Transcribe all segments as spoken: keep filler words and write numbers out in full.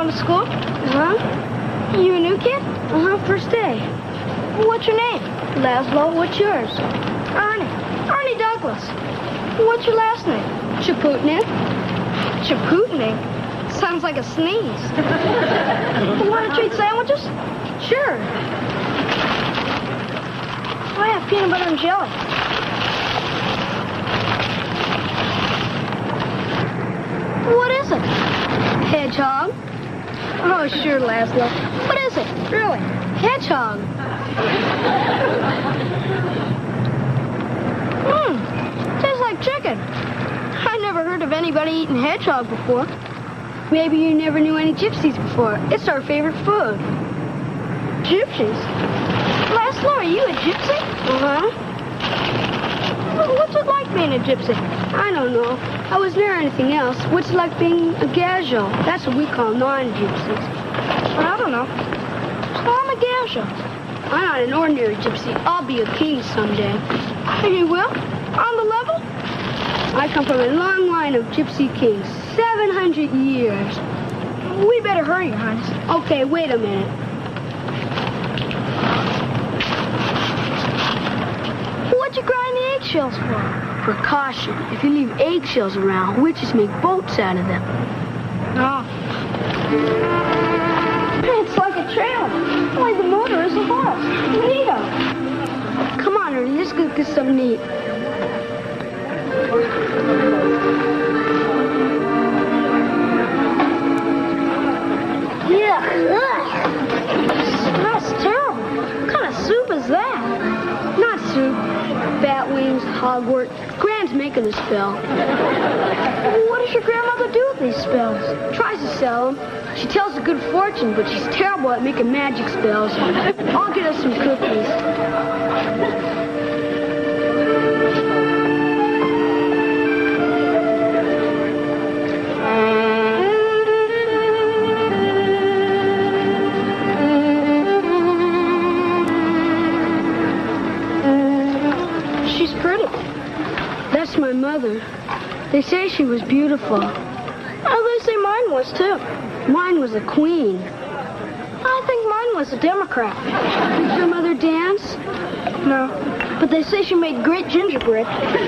to school? Uh-huh. You a new kid? Uh-huh, first day. What's your name? Laszlo, what's yours? Ernie. Ernie Douglas. What's your last name? Chaputnik. Chaputnik? Sounds like a sneeze. Want to treat sandwiches? Sure. I have peanut butter and jelly. What is it? Hedgehog. Oh, sure, Laszlo. What is it? Really? Hedgehog. Mmm. Tastes like chicken. I never heard of anybody eating hedgehog before. Maybe you never knew any gypsies before. It's our favorite food. Gypsies? Laszlo, are you a gypsy? Uh-huh. Well, what's it like being a gypsy? I don't know. I was never anything else. What's it like being a gajo? That's what we call non-gypsies. I don't know. So I'm a gajo. I'm not an ordinary gypsy. I'll be a king someday. You will? On the level? I come from a long line of gypsy kings. seven hundred years. We better hurry, Your Highness. Okay, wait a minute. What'd you grind the eggshells for? Precaution. If you leave eggshells around, witches make boats out of them. Oh. It's like a trailer. Only the motor is a horse. Neato. Come on, Ernie. Let's go get something to eat. Yeah. Ugh. Smells terrible. What kind of soup is that? Not soup. Bat wings, hogwort. Gran's making a spell. What does your grandmother do with these spells? Tries to sell them. She tells a good fortune, but she's terrible at making magic spells. I'll get us some cookies. She's pretty. That's my mother. They say she was beautiful. Oh, they say mine was, too. Mine was a queen. I think mine was a Democrat. Did your mother dance? No, but they say she made great gingerbread.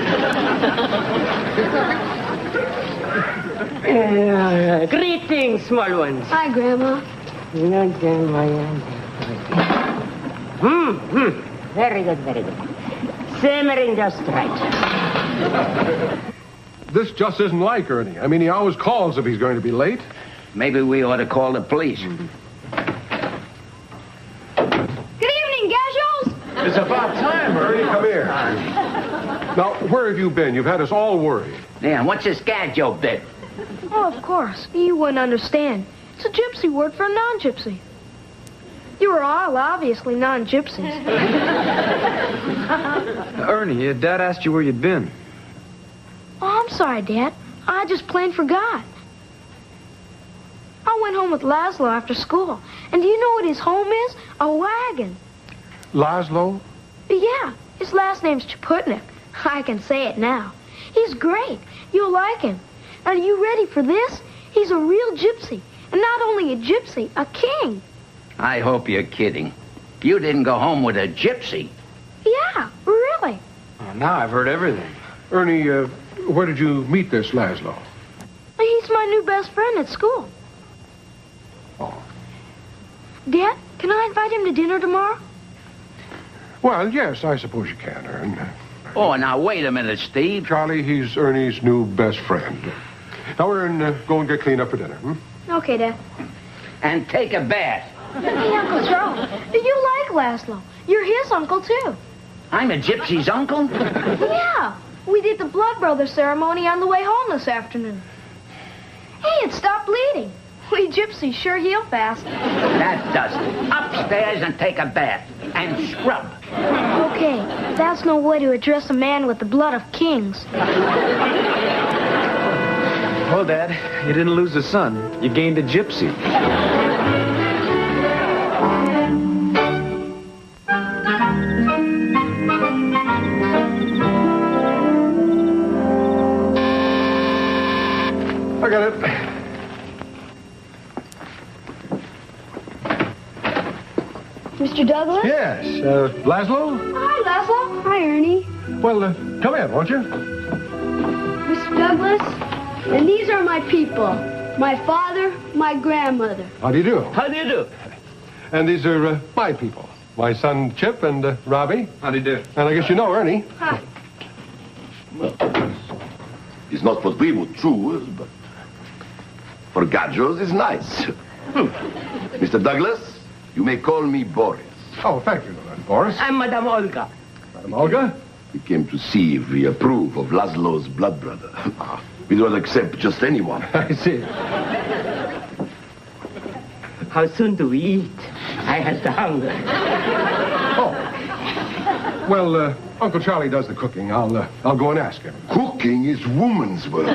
Uh, greetings, small ones. Hi, Grandma. Hmm, hmm. Very good, very good. Simmering just right. This just isn't like Ernie. I mean, he always calls if he's going to be late. Maybe we ought to call the police. Good evening, Gajos. It's about time, Ernie. Come here. Now, where have you been? You've had us all worried. Yeah, what's this gajo bit? Oh, of course. You wouldn't understand. It's a gypsy word for a non-gypsy. You were all obviously non-gypsies. Ernie, uh, Dad asked you where you'd been. Oh, I'm sorry, Dad. I just plain forgot. I went home with Laszlo after school. And do you know what his home is? A wagon. Laszlo? Yeah, his last name's Chaputnik. I can say it now. He's great. You'll like him. Are you ready for this? He's a real gypsy. And not only a gypsy, a king. I hope you're kidding. You didn't go home with a gypsy. Yeah, really. Oh, now I've heard everything. Ernie, uh, where did you meet this Laszlo? He's my new best friend at school. Oh. Dad, can I invite him to dinner tomorrow? Well, yes, I suppose you can, Ern. Oh, now, wait a minute, Steve. Charlie, he's Ernie's new best friend. Now, Ern, uh, go and get cleaned up for dinner, hmm? Okay, Dad. And take a bath. Hey, Uncle Charlie, you like Laszlo. You're his uncle, too. I'm a gypsy's uncle? Yeah. We did the blood brother ceremony on the way home this afternoon. Hey, it stopped bleeding. We gypsies sure heal fast. That does it. Upstairs and take a bath. And scrub. Okay, that's no way to address a man with the blood of kings. Well, Dad, you didn't lose a son. You gained a gypsy. I got it. Mister Douglas? Yes. Uh, Laszlo? Hi, Laszlo. Hi, Ernie. Well, uh, come in, won't you? Mister Douglas, and these are my people. My father, my grandmother. How do you do? How do you do? And these are uh, my people. My son Chip and uh, Robbie. How do you do? And I guess you know Ernie. Hi. It's not what we would choose, but for Gadgos is nice. Mister Douglas, you may call me Boris. Oh, thank you, Boris. I'm Madame Olga. Madam Olga? We came to see if we approve of Laszlo's blood brother. We don't accept just anyone. I see. How soon do we eat? I have the hunger. Oh. Well, uh, Uncle Charlie does the cooking. I'll, uh, I'll go and ask him. Cooking is woman's work.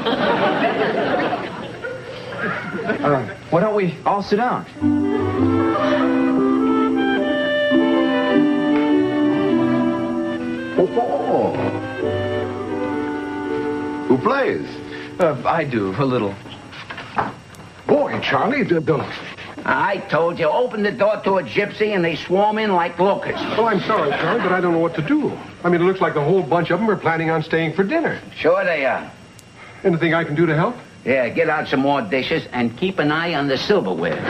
Uh, why don't we all sit down? Oh. Who plays? Uh, I do, a little. Boy, Charlie, the, the... I told you, open the door to a gypsy and they swarm in like locusts. Well, I'm sorry, Charlie, but I don't know what to do. I mean, it looks like a whole bunch of them are planning on staying for dinner. Sure they are. Anything I can do to help? Yeah, get out some more dishes and keep an eye on the silverware.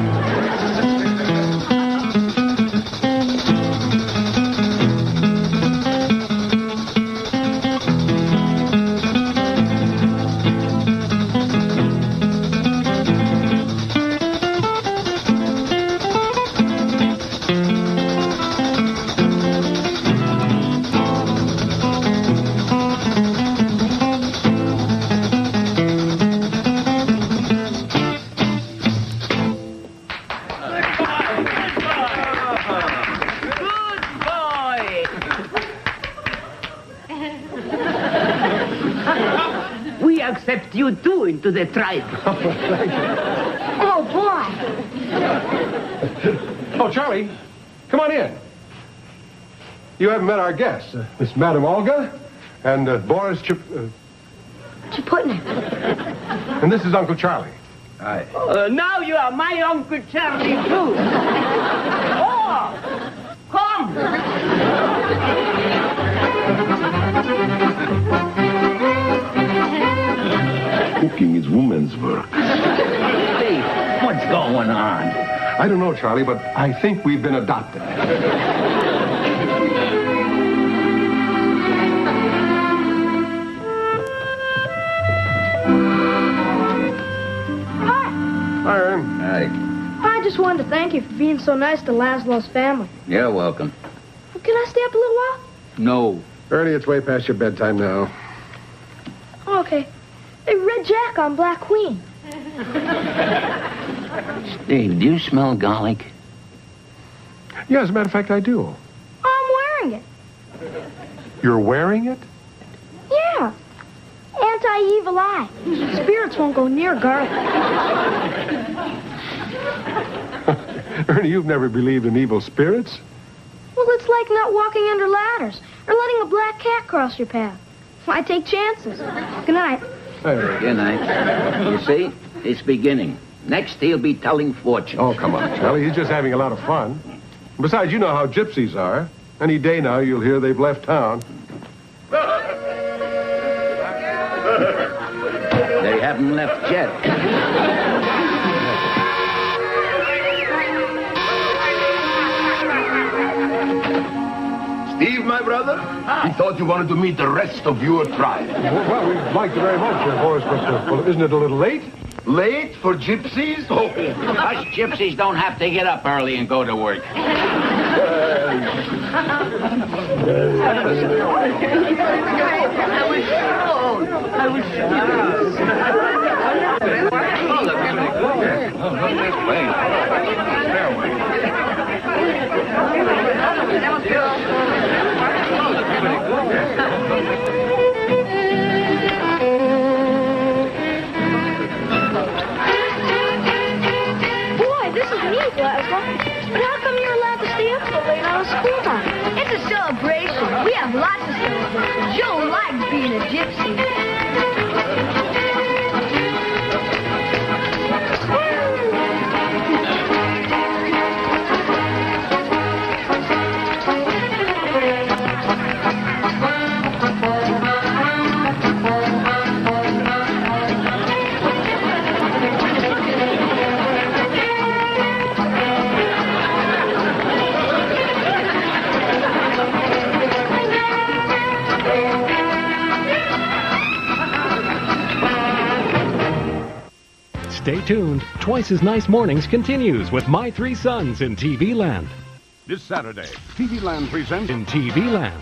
Accept you too into the tribe. Oh, boy. Oh, Charlie, come on in. You haven't met our guests, uh, Miss Madame Olga and uh, Boris Chip... Uh, Chaputnik. and this is Uncle Charlie. Hi. Uh, now you are my Uncle Charlie, too. Oh, come. Cooking is woman's work. Hey, what's going on? I don't know, Charlie, but I think we've been adopted. Hi. Hi, Ern. Hi. I just wanted to thank you for being so nice to Laszlo's family. You're welcome. Can I stay up a little while? No. Ernie, it's way past your bedtime now. Oh, okay. Hey, Red Jack on Black Queen. Steve, do you smell garlic? Yeah, as a matter of fact, I do. I'm wearing it. You're wearing it? Yeah. Anti-evil eye. Spirits won't go near garlic. Ernie, you've never believed in evil spirits? Well, it's like not walking under ladders or letting a black cat cross your path. I take chances. Good night. Hey. Good night. You see, it's beginning. Next, he'll be telling fortunes. Oh, come on, Charlie. He's just having a lot of fun. Besides, you know how gypsies are. Any day now, you'll hear they've left town. They haven't left yet. Steve, my brother, we thought you wanted to meet the rest of your tribe. Well, well we liked it very much, uh, Boris, but uh, well, isn't it a little late? Late for gypsies? Oh. Us gypsies don't have to get up early and go to work. I was Boy, this is neat, Laszlo. But how come you're allowed to stay up so late on a school time? It's a celebration. We have lots of celebrations. Joe likes being a gypsy. Stay tuned. Twice as Nice Mornings continues with My Three Sons in T V Land. This Saturday, T V Land presents In T V Land.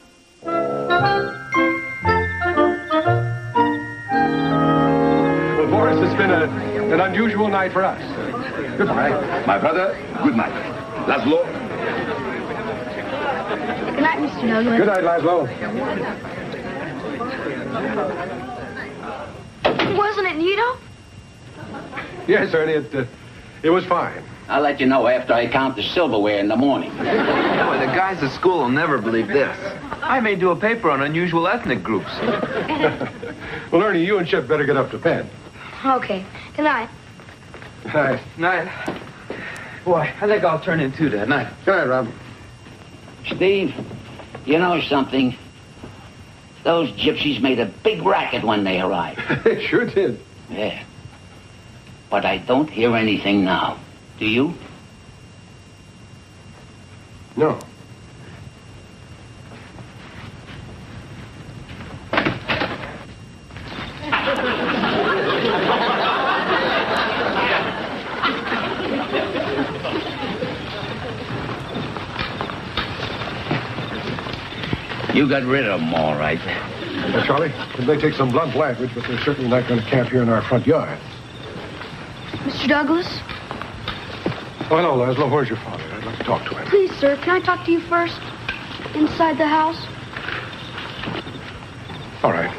Well, Boris, it's been a, an unusual night for us. Goodbye. My brother, good night. Laszlo. Good night, Mister Douglas. Good night, Laszlo. Wasn't it neato? Yes, Ernie, it, uh, it was fine. I'll let you know after I count the silverware in the morning. Boy, the guys at school will never believe this. I may do a paper on unusual ethnic groups. Well, Ernie, you and Chip better get up to bed. Okay. Good night. Good night. Night. Boy, I think I'll turn in too that night. Good night, Rob. Steve, you know something? Those gypsies made a big racket when they arrived. They sure did. Yeah. But I don't hear anything now. Do you? No. You got rid of them all right. Now, Charlie, it may take some blunt language, but they're certainly not going to camp here in our front yard. Mister Douglas? Oh, hello, Laszlo. Where's your father? I'd like to talk to him. Please, sir, can I talk to you first? Inside the house? All right.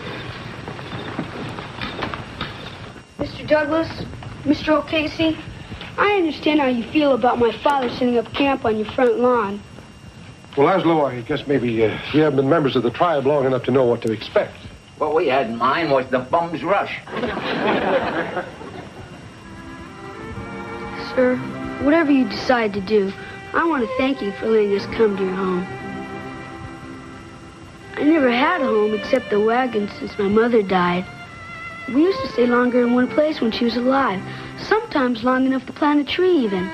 Mister Douglas, Mister O'Casey, I understand how you feel about my father setting up camp on your front lawn. Well, Laszlo, I guess maybe uh, we haven't been members of the tribe long enough to know what to expect. What we had in mind was the bum's rush. Sir, whatever you decide to do, I want to thank you for letting us come to your home. I never had a home except the wagon since my mother died. We used to stay longer in one place when she was alive, sometimes long enough to plant a tree even.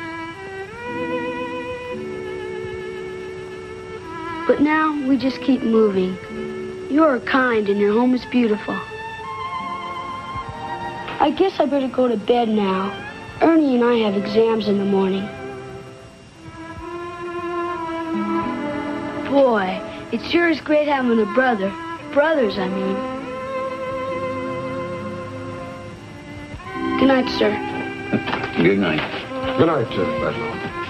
But now we just keep moving. You're kind and your home is beautiful. I guess I better go to bed now. Ernie and I have exams in the morning. Boy, it sure is great having a brother. Brothers, I mean. Good night, sir. Good night. Good night, uh, Laszlo.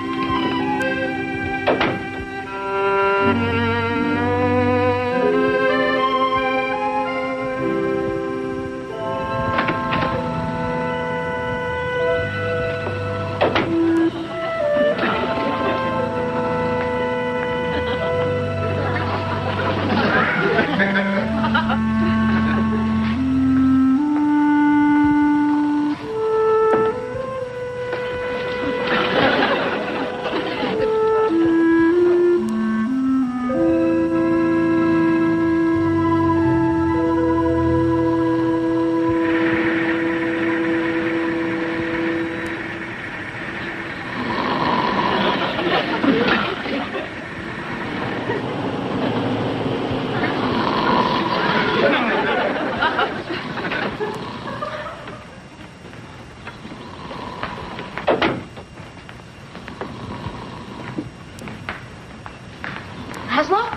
Laszlo?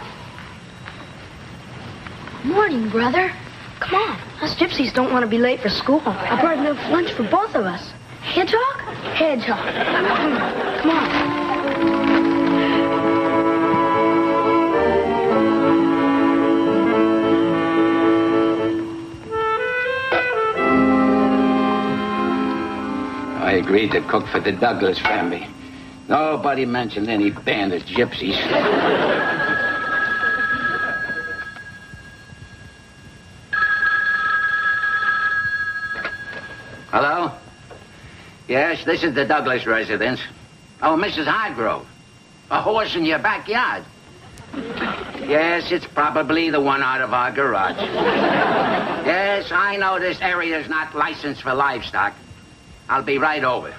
Morning, brother. Come on. Us gypsies don't want to be late for school. I brought enough lunch for both of us. Hedgehog? Hedgehog. Come on. I agreed to cook for the Douglas family. Nobody mentioned any band of gypsies. Hello? Yes, this is the Douglas residence. Oh, Missus Hargrove. A horse in your backyard. Yes, it's probably the one out of our garage. Yes, I know this area is not licensed for livestock. I'll be right over.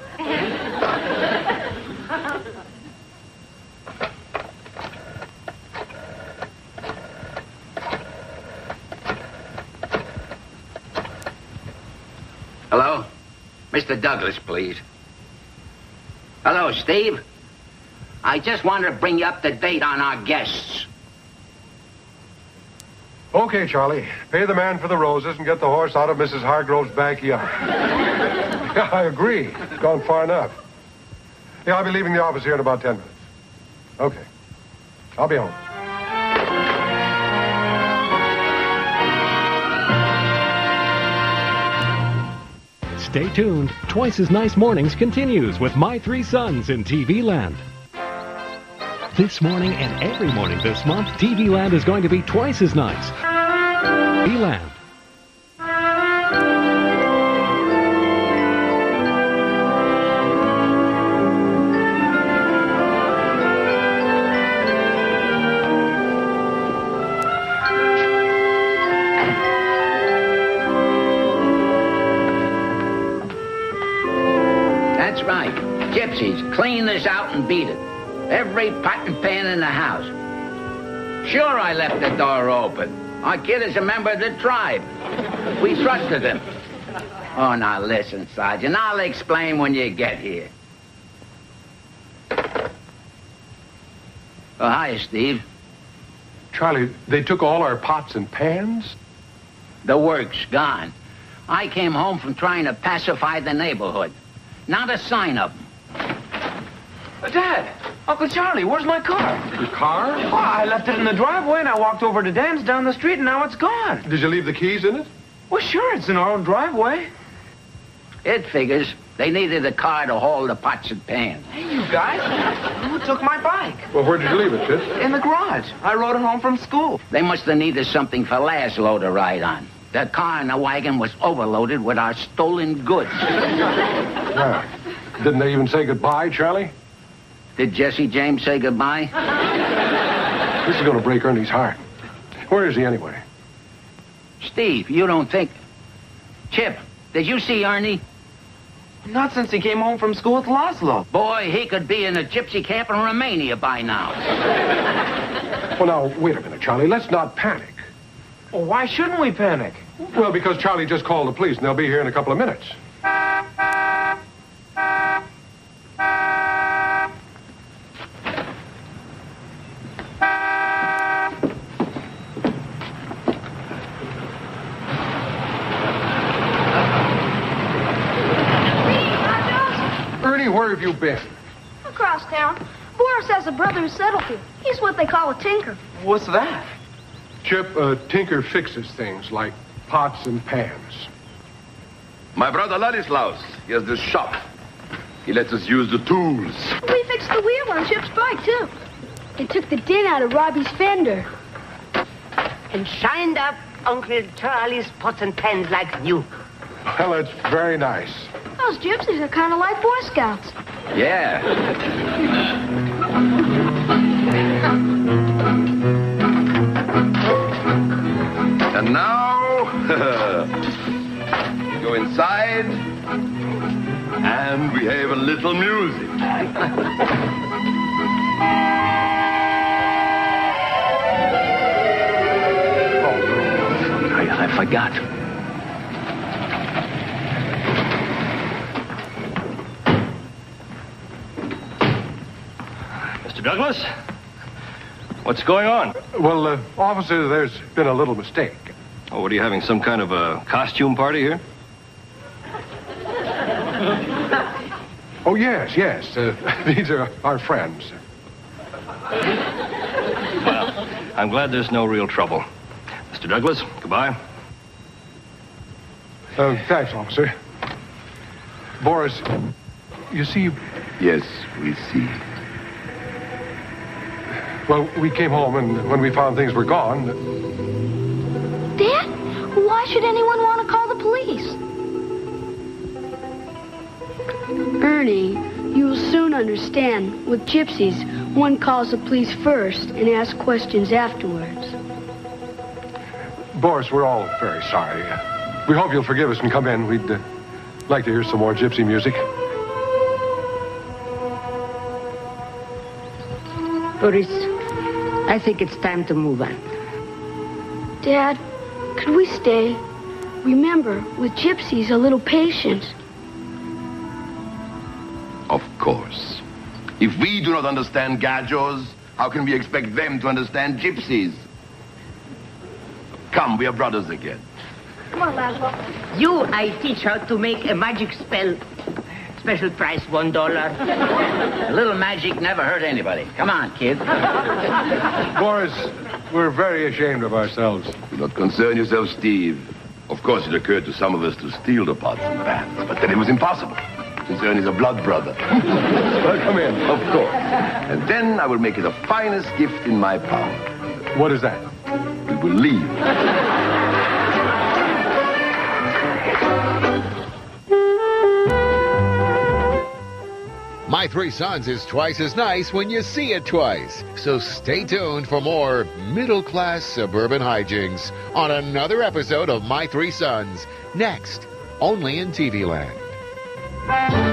Hello? Mister Douglas, please. Hello, Steve. I just wanted to bring you up to date on our guests. Okay, Charlie. Pay the man for the roses and get the horse out of Missus Hargrove's backyard. Yeah, I agree. It's gone far enough. Yeah, I'll be leaving the office here in about ten minutes. Okay. I'll be home. Stay tuned. Twice as Nice Mornings continues with My Three Sons in T V Land. This morning and every morning this month, T V Land is going to be twice as nice. T V Land. That's right. Gypsies, clean this out and beat it. Every pot and pan in the house. Sure, I left the door open. Our kid is a member of the tribe. We trusted him. Oh, now listen, Sergeant. I'll explain when you get here. Oh, hi, Steve. Charlie, they took all our pots and pans? The work's gone. I came home from trying to pacify the neighborhood. Not a sign of them. Dad, Uncle Charlie, where's my car? Your car? Oh, I left it in the driveway and I walked over to Dan's down the street and now it's gone. Did you leave the keys in it? Well, sure, it's in our own driveway. It figures. They needed a car to haul the pots and pans. Hey, you guys, who took my bike? Well, where did you leave it, Chip? In the garage. I rode it home from school. They must have needed something for Laszlo to ride on. The car and the wagon was overloaded with our stolen goods. Yeah. Didn't they even say goodbye, Charlie? Did Jesse James say goodbye? This is going to break Ernie's heart. Where is he anyway? Steve, you don't think... Chip, did you see Ernie? Not since he came home from school with Laszlo. Boy, he could be in a gypsy camp in Romania by now. Well, now, wait a minute, Charlie. Let's not panic. Well, why shouldn't we panic? Well, because Charlie just called the police, and they'll be here in a couple of minutes. Ernie, where have you been? Across town. Boris has a brother who settled here. He's what they call a tinker. What's that? Chip, uh, Tinker fixes things like pots and pans. My brother Ladislaus, he has this shop. He lets us use the tools. We fixed the wheel on Chip's bike, too. They took the din out of Robbie's fender. And shined up Uncle Charlie's pots and pans like new. Well, it's very nice. Those gypsies are kind of like Boy Scouts. Yeah. And now, we go inside, and we have a little music. Oh, I, I forgot. Mister Douglas? What's going on? Well, uh, officer, there's been a little mistake. Oh, what are you having, some kind of a costume party here? Oh, yes, yes. Uh, these are our friends. Well, I'm glad there's no real trouble. Mister Douglas, goodbye. Uh, thanks, officer. Boris, you see... Yes, we see. Well, we came home, and when we found things were gone... Dad, why should anyone want to call the police? Ernie, you will soon understand. With gypsies, one calls the police first and asks questions afterwards. Boris, we're all very sorry. We hope you'll forgive us and come in. We'd uh, like to hear some more gypsy music. Boris, I think it's time to move on. Dad, could we stay? Remember, with gypsies, a little patience. Of course. If we do not understand gajos, how can we expect them to understand gypsies? Come, we are brothers again. Come on, Laszlo. You, I teach how to make a magic spell. Special price, one dollar. A little magic never hurt anybody. Come on, kid. Boys, we're very ashamed of ourselves. Do not concern yourself, Steve. Of course, it occurred to some of us to steal the pots and pans, but then it was impossible, since Ernie's a blood brother. Well, come in. Of course. And then I will make it the finest gift in my power. What is that? We will leave. My Three Sons is twice as nice when you see it twice. So stay tuned for more middle-class suburban hijinks on another episode of My Three Sons, next, only in T V Land.